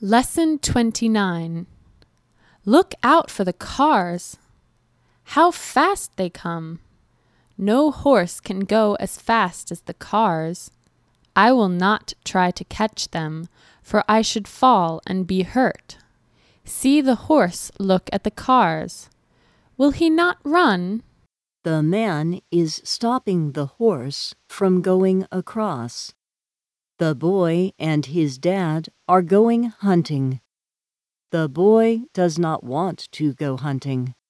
Lesson 29. Look out for the cars. How fast they come. No horse can go as fast as the cars. I will not try to catch them, for I should fall and be hurt. See the horse look at the cars. Will he not run? The man is stopping the horse from going across. The boy and his dad are going hunting. The boy does not want to go hunting.